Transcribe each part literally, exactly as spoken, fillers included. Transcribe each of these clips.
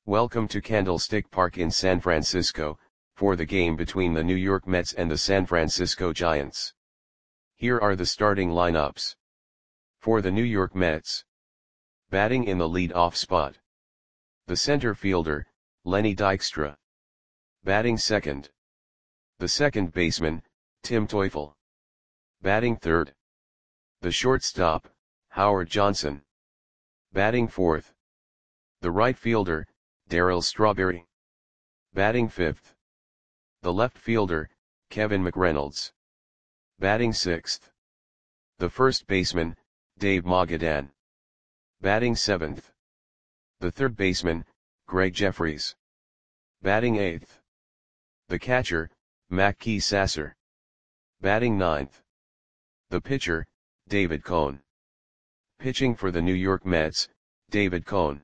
Welcome to Candlestick Park in San Francisco, for the game between the New York Mets and the San Francisco Giants. Here are the starting lineups. For the New York Mets. Batting in the lead-off spot. The center fielder, Lenny Dykstra. Batting second. The second baseman, Tim Teufel. Batting third. The shortstop, Howard Johnson. Batting fourth. The right fielder, Darryl Strawberry. Batting fifth. The left fielder, Kevin McReynolds. Batting sixth. The first baseman, Dave Mogadan. Batting seventh. The third baseman, Greg Jeffries. Batting eighth. The catcher, Mackey Sasser. Batting ninth. The pitcher, David Cone. Pitching for the New York Mets, David Cone.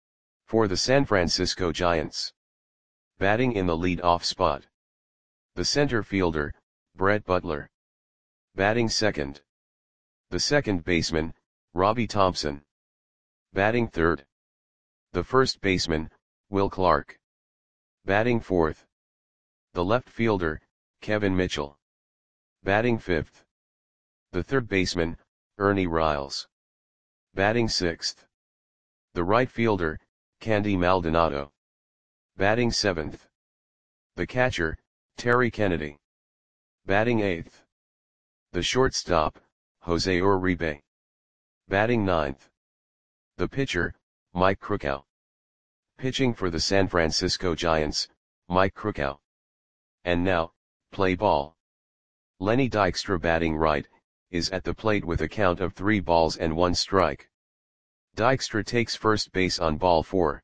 For the San Francisco Giants. Batting in the lead-off spot. The center fielder, Brett Butler. Batting second. The second baseman, Robbie Thompson. Batting third. The first baseman, Will Clark. Batting fourth. The left fielder, Kevin Mitchell. Batting fifth. The third baseman, Ernie Riles. Batting sixth. The right fielder, Candy Maldonado. Batting seventh. The catcher, Terry Kennedy. Batting eighth. The shortstop, Jose Uribe. Batting ninth. The pitcher, Mike Krukow. Pitching for the San Francisco Giants, Mike Krukow. And now, play ball. Lenny Dykstra batting right, is at the plate with a count of three balls and one strike. Dykstra takes first base on ball four.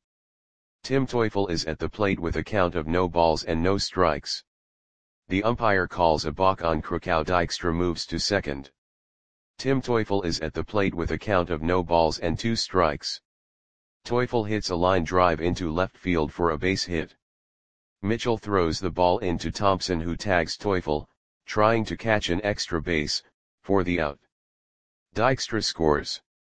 Tim Teufel is at the plate with a count of no balls and no strikes. The umpire calls a balk on Krukow. Dykstra moves to second. Tim Teufel is at the plate with a count of no balls and two strikes. Teufel hits a line drive into left field for a base hit. Mitchell throws the ball into Thompson, who tags Teufel, trying to catch an extra base, for the out. Dykstra scores.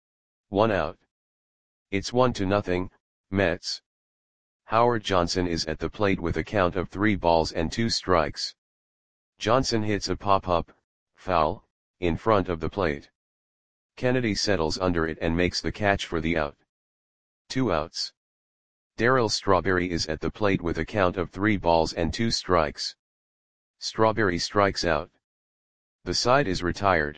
One out. It's one to nothing, Mets. Howard Johnson is at the plate with a count of three balls and two strikes. Johnson hits a pop-up, foul, in front of the plate. Kennedy settles under it and makes the catch for the out. Two outs. Darryl Strawberry is at the plate with a count of three balls and two strikes. Strawberry strikes out. The side is retired.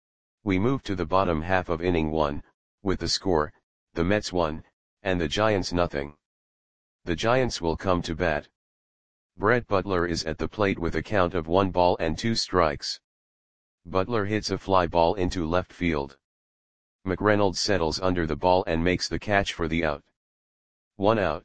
We move to the bottom half of inning one, with the score, the Mets one, and the Giants nothing. The Giants will come to bat. Brett Butler is at the plate with a count of one ball and two strikes. Butler hits a fly ball into left field. McReynolds settles under the ball and makes the catch for the out. One out.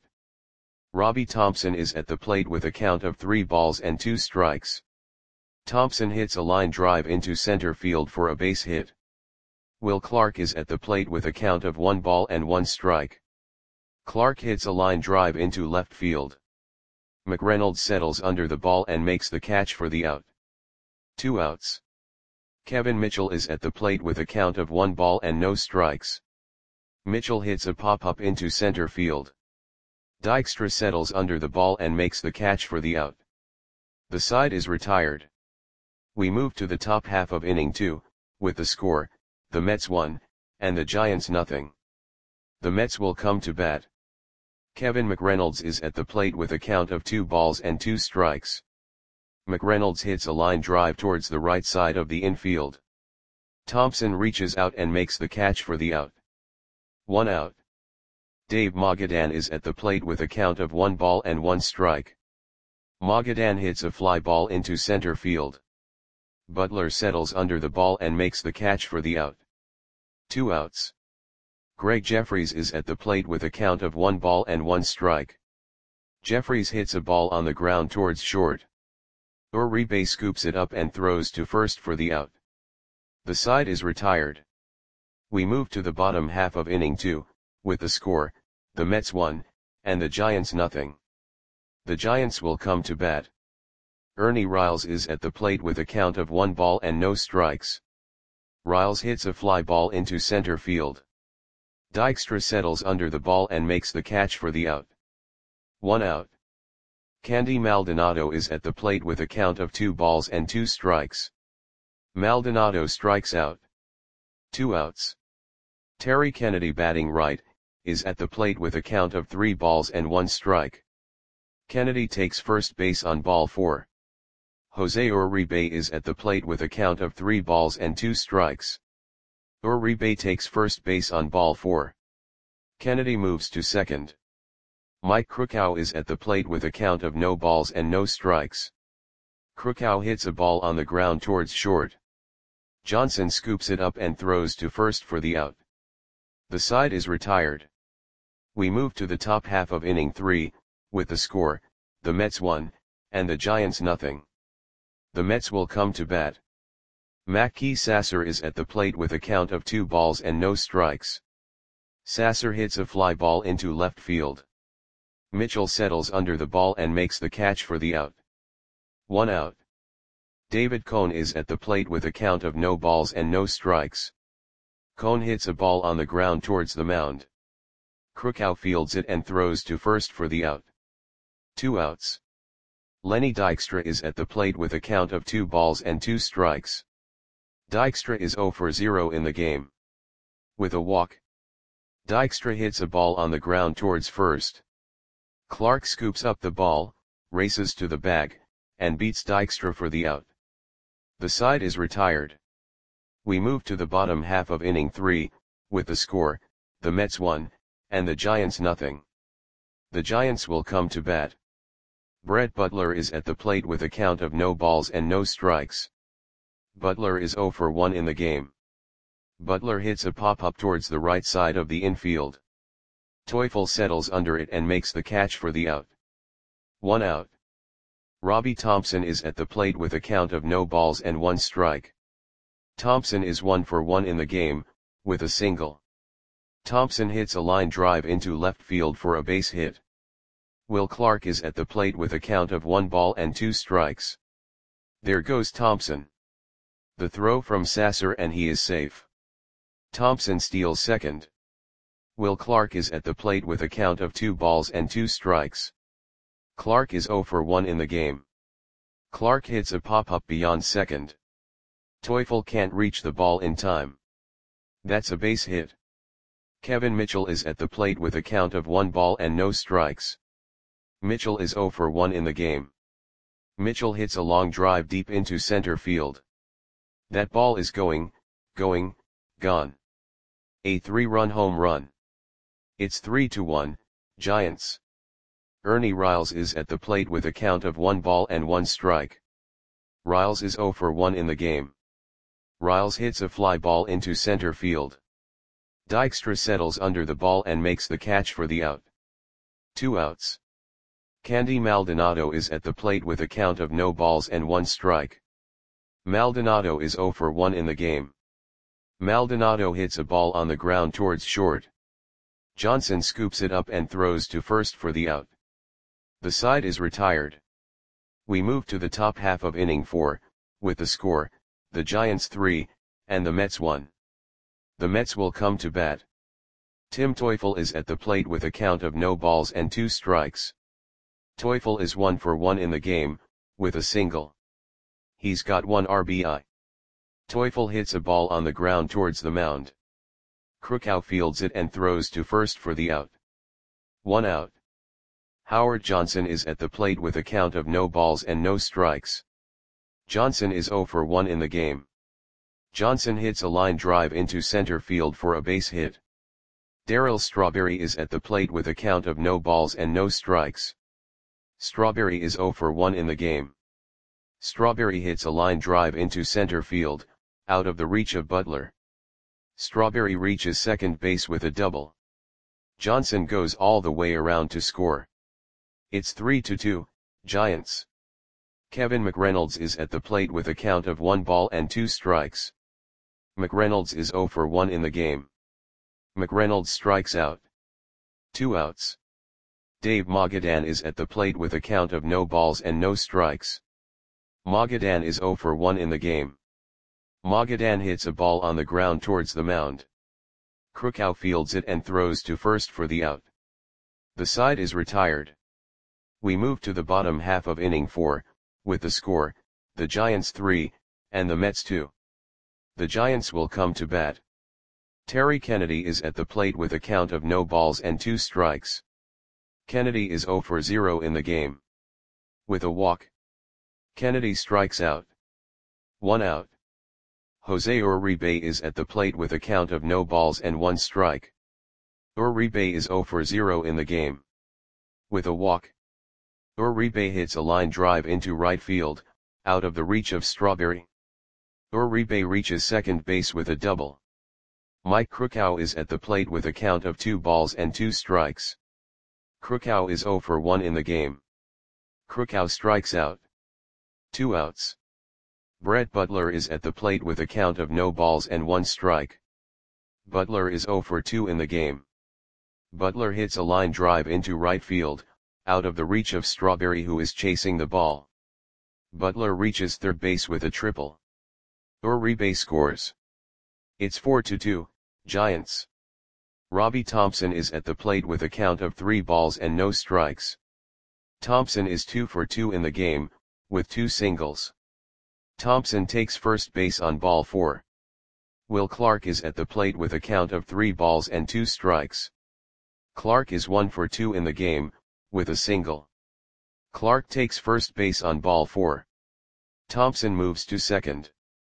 Robbie Thompson is at the plate with a count of three balls and two strikes. Thompson hits a line drive into center field for a base hit. Will Clark is at the plate with a count of one ball and one strike. Clark hits a line drive into left field. McReynolds settles under the ball and makes the catch for the out. Two outs. Kevin Mitchell is at the plate with a count of one ball and no strikes. Mitchell hits a pop-up into center field. Dykstra settles under the ball and makes the catch for the out. The side is retired. We move to the top half of inning two, with the score, the Mets one, and the Giants nothing. The Mets will come to bat. Kevin McReynolds is at the plate with a count of two balls and two strikes. McReynolds hits a line drive towards the right side of the infield. Thompson reaches out and makes the catch for the out. One out. Dave Mogadan is at the plate with a count of one ball and one strike. Mogadan hits a fly ball into center field. Butler settles under the ball and makes the catch for the out. Two outs. Greg Jeffries is at the plate with a count of one ball and one strike. Jeffries hits a ball on the ground towards short. Uribe scoops it up and throws to first for the out. The side is retired. We move to the bottom half of inning two, with the score, the Mets one, and the Giants nothing. The Giants will come to bat. Ernie Riles is at the plate with a count of one ball and no strikes. Riles hits a fly ball into center field. Dykstra settles under the ball and makes the catch for the out. One out. Candy Maldonado is at the plate with a count of two balls and two strikes. Maldonado strikes out. Two outs. Terry Kennedy batting right, is at the plate with a count of three balls and one strike. Kennedy takes first base on ball four. Jose Uribe is at the plate with a count of three balls and two strikes. Uribe takes first base on ball four. Kennedy moves to second. Mike Krukow is at the plate with a count of no balls and no strikes. Krukow hits a ball on the ground towards short. Johnson scoops it up and throws to first for the out. The side is retired. We move to the top half of inning three, with the score, the Mets one, and the Giants nothing. The Mets will come to bat. Mackey Sasser is at the plate with a count of two balls and no strikes. Sasser hits a fly ball into left field. Mitchell settles under the ball and makes the catch for the out. One out. David Cone is at the plate with a count of no balls and no strikes. Cone hits a ball on the ground towards the mound. Krukow fields it and throws to first for the out. Two outs. Lenny Dykstra is at the plate with a count of two balls and two strikes. Dykstra is zero for zero in the game. With a walk, Dykstra hits a ball on the ground towards first. Clark scoops up the ball, races to the bag, and beats Dykstra for the out. The side is retired. We move to the bottom half of inning three, with the score, the Mets one, and the Giants nothing. The Giants will come to bat. Brett Butler is at the plate with a count of no balls and no strikes. Butler is zero for one in the game. Butler hits a pop-up towards the right side of the infield. Teufel settles under it and makes the catch for the out. One out. Robbie Thompson is at the plate with a count of no balls and one strike. Thompson is one for one in the game, with a single. Thompson hits a line drive into left field for a base hit. Will Clark is at the plate with a count of one ball and two strikes. There goes Thompson. The throw from Sasser and he is safe. Thompson steals second. Will Clark is at the plate with a count of two balls and two strikes. Clark is zero for one in the game. Clark hits a pop-up beyond second. Teufel can't reach the ball in time. That's a base hit. Kevin Mitchell is at the plate with a count of one ball and no strikes. Mitchell is zero for one in the game. Mitchell hits a long drive deep into center field. That ball is going, going, gone. A three-run home run. It's three to one, Giants. Ernie Riles is at the plate with a count of one ball and one strike. Riles is zero for one in the game. Riles hits a fly ball into center field. Dykstra settles under the ball and makes the catch for the out. Two outs. Candy Maldonado is at the plate with a count of no balls and one strike. Maldonado is zero for one in the game. Maldonado hits a ball on the ground towards short. Johnson scoops it up and throws to first for the out. The side is retired. We move to the top half of inning four, with the score, the Giants three, and the Mets one. The Mets will come to bat. Tim Teufel is at the plate with a count of no balls and two strikes. Teufel is one for one in the game, with a single. He's got one R B I. Teufel hits a ball on the ground towards the mound. Krukow fields it and throws to first for the out. One out. Howard Johnson is at the plate with a count of no balls and no strikes. Johnson is zero for one in the game. Johnson hits a line drive into center field for a base hit. Darryl Strawberry is at the plate with a count of no balls and no strikes. Strawberry is zero for one in the game. Strawberry hits a line drive into center field, out of the reach of Butler. Strawberry reaches second base with a double. Johnson goes all the way around to score. It's three to two, Giants. Kevin McReynolds is at the plate with a count of one ball and two strikes. McReynolds is zero for one in the game. McReynolds strikes out. Two outs. Dave Magadan is at the plate with a count of no balls and no strikes. Magadan is zero for one in the game. Magadan hits a ball on the ground towards the mound. Krukow fields it and throws to first for the out. The side is retired. We move to the bottom half of inning four, with the score, the Giants three, and the Mets two. The Giants will come to bat. Terry Kennedy is at the plate with a count of no balls and two strikes. Kennedy is zero for zero in the game. With a walk, Kennedy strikes out. One out. Jose Uribe is at the plate with a count of no balls and one strike. Uribe is zero for zero in the game. With a walk, Uribe hits a line drive into right field, out of the reach of Strawberry. Uribe reaches second base with a double. Mike Krukow is at the plate with a count of two balls and two strikes. Krukow is zero for one in the game. Krukow strikes out. Two outs. Brett Butler is at the plate with a count of no balls and one strike. Butler is zero for two in the game. Butler hits a line drive into right field, out of the reach of Strawberry, who is chasing the ball. Butler reaches third base with a triple. Uribe scores. It's four to two, Giants. Robbie Thompson is at the plate with a count of three balls and no strikes. Thompson is two for two in the game, with two singles. Thompson takes first base on ball four. Will Clark is at the plate with a count of three balls and two strikes. Clark is one for two in the game, with a single. Clark takes first base on ball four. Thompson moves to second.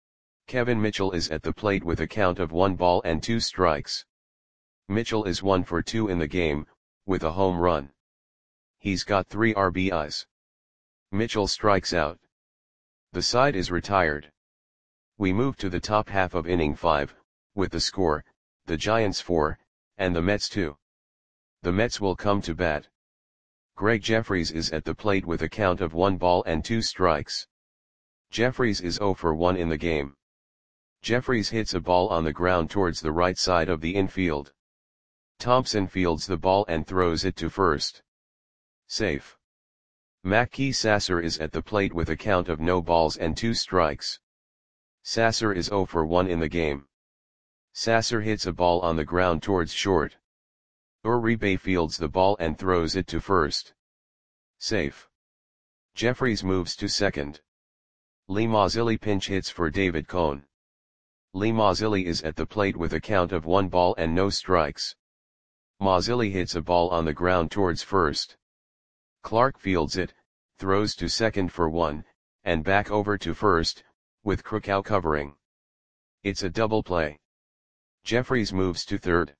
Kevin Mitchell is at the plate with a count of one ball and two strikes. Mitchell is one for two in the game, with a home run. He's got three R B Is. Mitchell strikes out. The side is retired. We move to the top half of inning five, with the score, the Giants four, and the Mets two. The Mets will come to bat. Greg Jeffries is at the plate with a count of one ball and two strikes. Jeffries is zero for one in the game. Jeffries hits a ball on the ground towards the right side of the infield. Thompson fields the ball and throws it to first. Safe. Mackey Sasser is at the plate with a count of no balls and two strikes. Sasser is zero for one in the game. Sasser hits a ball on the ground towards short. Uribe fields the ball and throws it to first. Safe. Jeffries moves to second. Lee Mazzilli pinch hits for David Cone. Lee Mazzilli is at the plate with a count of one ball and no strikes. Mazzilli hits a ball on the ground towards first. Clark fields it, throws to second for one, and back over to first, with Krukow covering. It's a double play. Jeffries moves to third.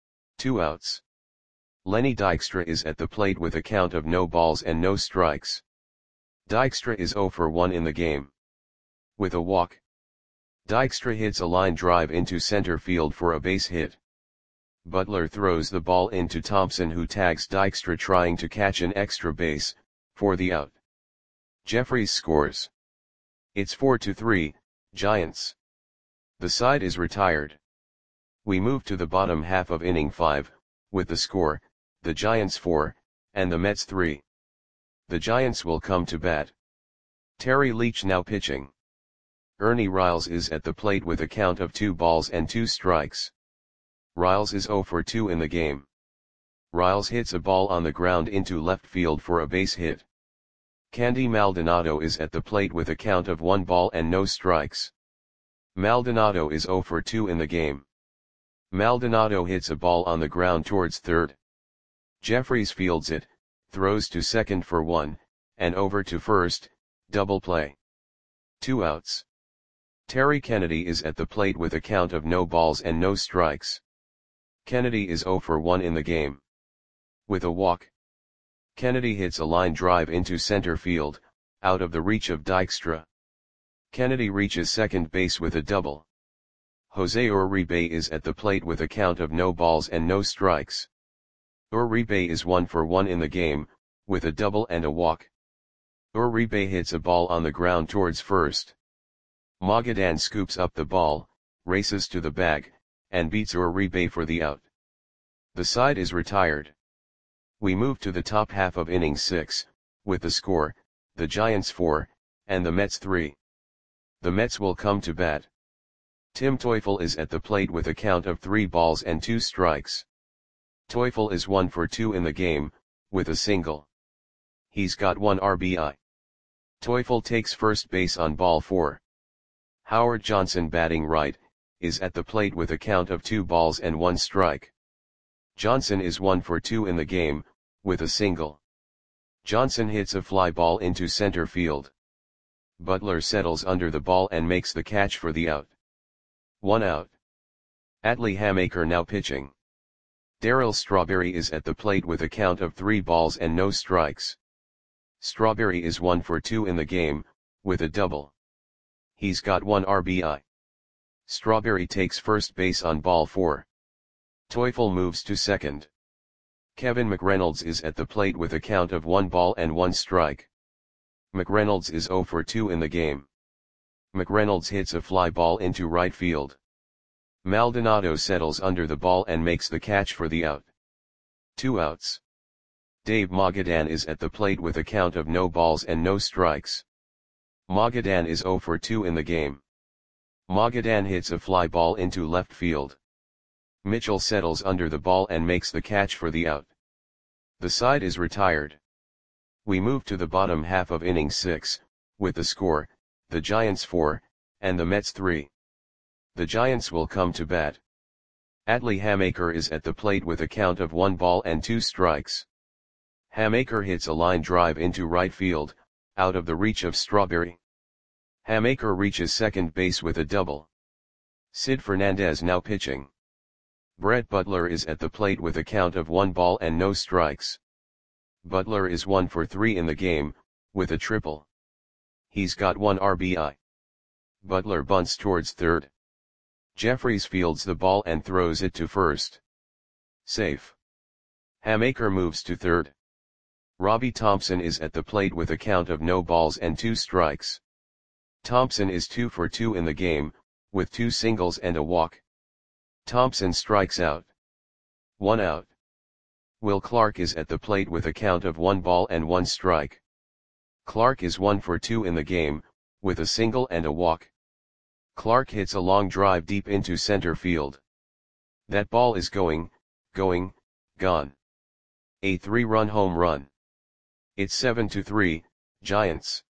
Two outs. Lenny Dykstra is at the plate with a count of no balls and no strikes. Dykstra is zero for one in the game. With a walk, Dykstra hits a line drive into center field for a base hit. Butler throws the ball into Thompson, who tags Dykstra trying to catch an extra base, for the out. Jeffries scores. It's four to three, Giants. The side is retired. We move to the bottom half of inning five, with the score, the Giants four, and the Mets three. The Giants will come to bat. Terry Leach now pitching. Ernie Riles is at the plate with a count of two balls and two strikes. Riles is zero for two in the game. Riles hits a ball on the ground into left field for a base hit. Candy Maldonado is at the plate with a count of one ball and no strikes. Maldonado is zero for two in the game. Maldonado hits a ball on the ground towards third. Jeffries fields it, throws to second for one, and over to first, double play. Two outs. Terry Kennedy is at the plate with a count of no balls and no strikes. Kennedy is zero for one in the game. With a walk, Kennedy hits a line drive into center field, out of the reach of Dykstra. Kennedy reaches second base with a double. Jose Uribe is at the plate with a count of no balls and no strikes. Uribe is one for one in the game, with a double and a walk. Uribe hits a ball on the ground towards first. Magadan scoops up the ball, races to the bag, and beats Uribe for the out. The side is retired. We move to the top half of inning six, with the score, the Giants four, and the Mets three. The Mets will come to bat. Tim Teufel is at the plate with a count of three balls and two strikes. Teufel is one for two in the game, with a single. He's got one R B I. Teufel takes first base on ball four. Howard Johnson, batting right, is at the plate with a count of two balls and one strike. Johnson is one for two in the game, with a single. Johnson hits a fly ball into center field. Butler settles under the ball and makes the catch for the out. One out. Atlee Hammaker now pitching. Darryl Strawberry is at the plate with a count of three balls and no strikes. Strawberry is one for two in the game, with a double. He's got one R B I. Strawberry takes first base on ball four. Teufel moves to second. Kevin McReynolds is at the plate with a count of one ball and one strike. McReynolds is zero for two in the game. McReynolds hits a fly ball into right field. Maldonado settles under the ball and makes the catch for the out. Two outs. Dave Magadan is at the plate with a count of no balls and no strikes. Magadan is zero for two in the game. Magadan hits a fly ball into left field. Mitchell settles under the ball and makes the catch for the out. The side is retired. We move to the bottom half of inning six, with the score, the Giants four, and the Mets three. The Giants will come to bat. Atlee Hammaker is at the plate with a count of one ball and two strikes. Hammaker hits a line drive into right field, out of the reach of Strawberry. Hammaker reaches second base with a double. Sid Fernandez now pitching. Brett Butler is at the plate with a count of one ball and no strikes. Butler is one for three in the game, with a triple. He's got one R B I. Butler bunts towards third. Jeffries fields the ball and throws it to first. Safe. Hammaker moves to third. Robbie Thompson is at the plate with a count of no balls and two strikes. Thompson is two for two in the game, with two singles and a walk. Thompson strikes out. One out. Will Clark is at the plate with a count of one ball and one strike. Clark is one for two in the game, with a single and a walk. Clark hits a long drive deep into center field. That ball is going, going, gone. A three-run home run. It's seven to three, Giants.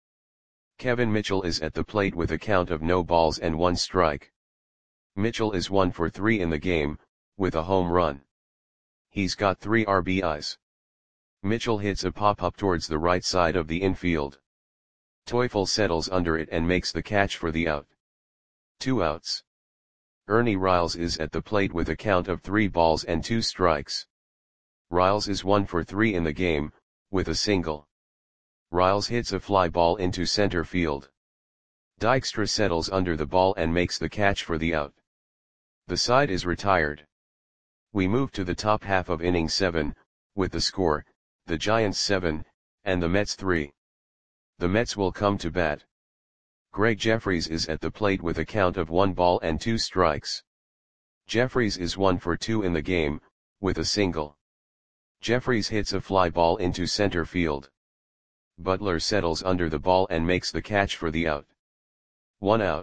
Kevin Mitchell is at the plate with a count of no balls and one strike. Mitchell is one for three in the game, with a home run. He's got three R B Is. Mitchell hits a pop-up towards the right side of the infield. Teufel settles under it and makes the catch for the out. Two outs. Ernie Riles is at the plate with a count of three balls and two strikes. Riles is one for three in the game, with a single. Riles hits a fly ball into center field. Dykstra settles under the ball and makes the catch for the out. The side is retired. We move to the top half of inning seven, with the score, the Giants seven, and the Mets three. The Mets will come to bat. Greg Jeffries is at the plate with a count of one ball and two strikes. Jeffries is one for two in the game, with a single. Jeffries hits a fly ball into center field. Butler settles under the ball and makes the catch for the out. One out.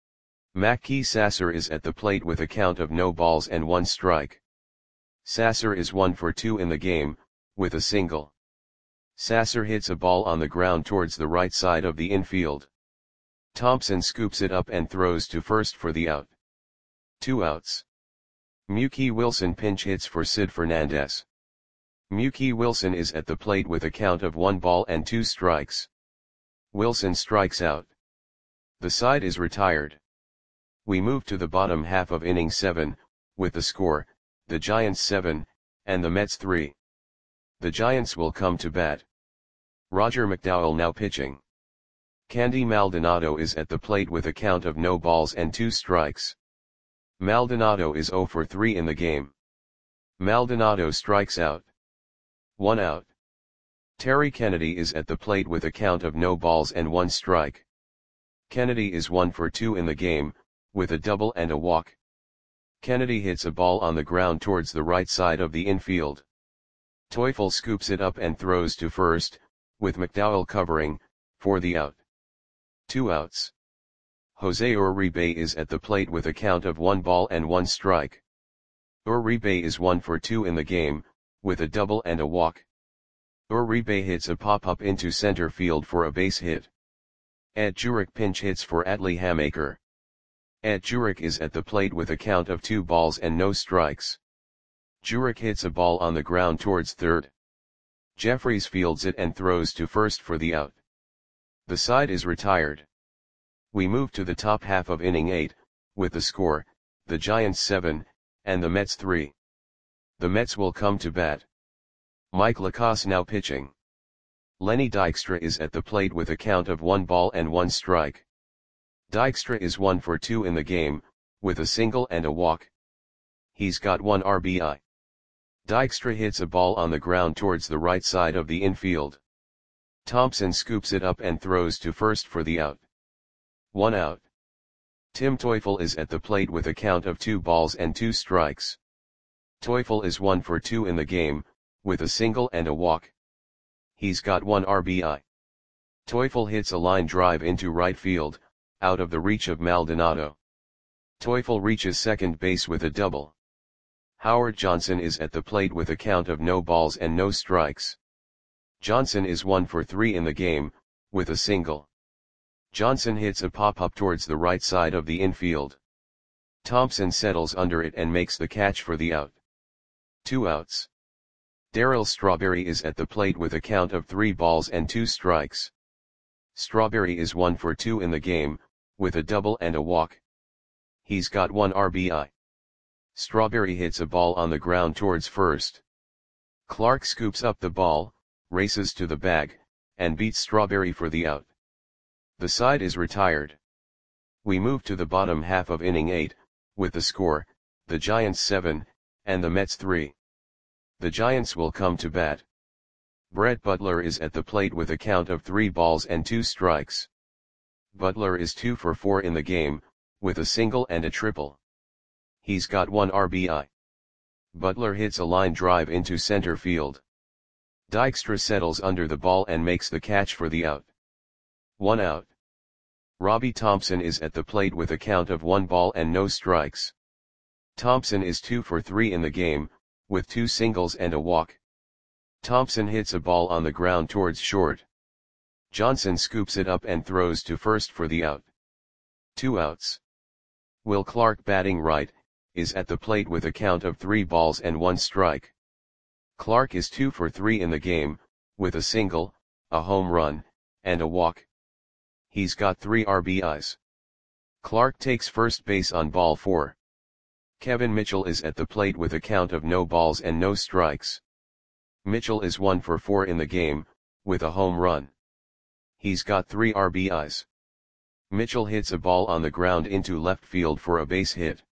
Mackey Sasser is at the plate with a count of no balls and one strike. Sasser is one for two in the game, with a single. Sasser hits a ball on the ground towards the right side of the infield. Thompson scoops it up and throws to first for the out. Two outs. Mookie Wilson pinch hits for Sid Fernandez. Mookie Wilson is at the plate with a count of one ball and two strikes. Wilson strikes out. The side is retired. We move to the bottom half of inning seven, with the score, the Giants seven, and the Mets three. The Giants will come to bat. Roger McDowell now pitching. Candy Maldonado is at the plate with a count of no balls and two strikes. Maldonado is zero for three in the game. Maldonado strikes out. One out. Terry Kennedy is at the plate with a count of no balls and one strike. Kennedy is one for two in the game, with a double and a walk. Kennedy hits a ball on the ground towards the right side of the infield. Teufel scoops it up and throws to first, with McDowell covering, for the out. Two outs. Jose Uribe is at the plate with a count of one ball and one strike. Uribe is one for two in the game, with a double and a walk. Uribe hits a pop-up into center field for a base hit. Ed Jurek pinch hits for Atlee Hamaker. Ed Jurek is at the plate with a count of two balls and no strikes. Jurek hits a ball on the ground towards third. Jeffries fields it and throws to first for the out. The side is retired. We move to the top half of inning eight, with the score, the Giants seven, and the Mets three. The Mets will come to bat. Mike Lacasse now pitching. Lenny Dykstra is at the plate with a count of one ball and one strike. Dykstra is one for two in the game, with a single and a walk. He's got one R B I. Dykstra hits a ball on the ground towards the right side of the infield. Thompson scoops it up and throws to first for the out. One out. Tim Teufel is at the plate with a count of two balls and two strikes. Teufel is one for two in the game, with a single and a walk. He's got one R B I. Teufel hits a line drive into right field, out of the reach of Maldonado. Teufel reaches second base with a double. Howard Johnson is at the plate with a count of no balls and no strikes. Johnson is one for three in the game, with a single. Johnson hits a pop-up towards the right side of the infield. Thompson settles under it and makes the catch for the out. Two outs. Darryl Strawberry is at the plate with a count of three balls and two strikes. Strawberry is one for two in the game, with a double and a walk. He's got one R B I. Strawberry hits a ball on the ground towards first. Clark scoops up the ball, races to the bag, and beats Strawberry for the out. The side is retired. We move to the bottom half of inning eight, with the score, the Giants seven, and the Mets three. The Giants will come to bat. Brett Butler is at the plate with a count of three balls and two strikes. Butler is two for four in the game, with a single and a triple. He's got one R B I. Butler hits a line drive into center field. Dykstra settles under the ball and makes the catch for the out. One out. Robbie Thompson is at the plate with a count of one ball and no strikes. Thompson is two for three in the game, with two singles and a walk. Thompson hits a ball on the ground towards short. Johnson scoops it up and throws to first for the out. Two outs. Will Clark, batting right, is at the plate with a count of three balls and one strike. Clark is two for three in the game, with a single, a home run, and a walk. He's got three R B Is. Clark takes first base on ball four. Kevin Mitchell is at the plate with a count of no balls and no strikes. Mitchell is one for four in the game, with a home run. He's got three R B Is. Mitchell hits a ball on the ground into left field for a base hit.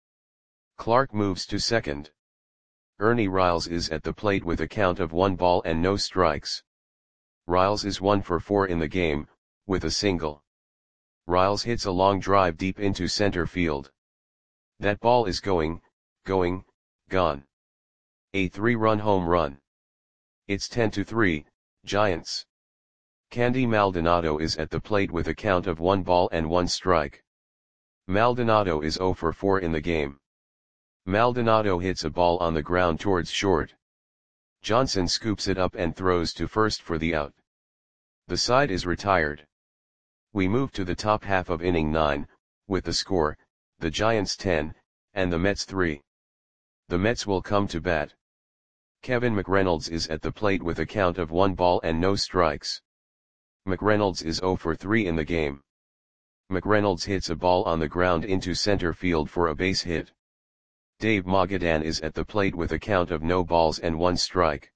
Clark moves to second. Ernie Riles is at the plate with a count of one ball and no strikes. Riles is one for four in the game, with a single. Riles hits a long drive deep into center field. That ball is going, going, gone. A three-run home run. It's ten to three, Giants. Candy Maldonado is at the plate with a count of one ball and one strike. Maldonado is zero for four in the game. Maldonado hits a ball on the ground towards short. Johnson scoops it up and throws to first for the out. The side is retired. We move to the top half of inning nine, with the score, the Giants ten, and the Mets three. The Mets will come to bat. Kevin McReynolds is at the plate with a count of one ball and no strikes. McReynolds is zero for three in the game. McReynolds hits a ball on the ground into center field for a base hit. Dave Magadan is at the plate with a count of no balls and one strike.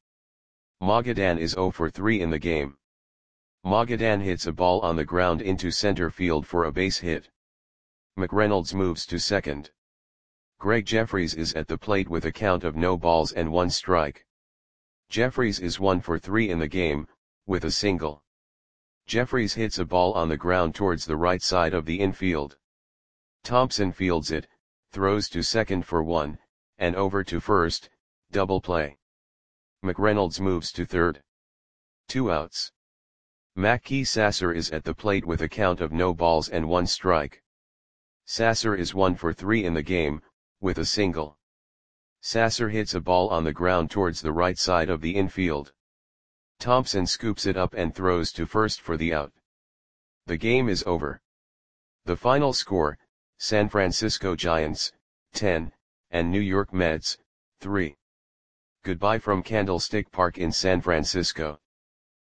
Magadan is zero for three in the game. Magadan hits a ball on the ground into center field for a base hit. McReynolds moves to second. Greg Jeffries is at the plate with a count of no balls and one strike. Jeffries is one for three in the game, with a single. Jeffries hits a ball on the ground towards the right side of the infield. Thompson fields it, throws to second for one, and over to first, double play. McReynolds moves to third. Two outs. Mackey Sasser is at the plate with a count of no balls and one strike. Sasser is one for three in the game, with a single. Sasser hits a ball on the ground towards the right side of the infield. Thompson scoops it up and throws to first for the out. The game is over. The final score, San Francisco Giants, ten, and New York Mets, three. Goodbye from Candlestick Park in San Francisco.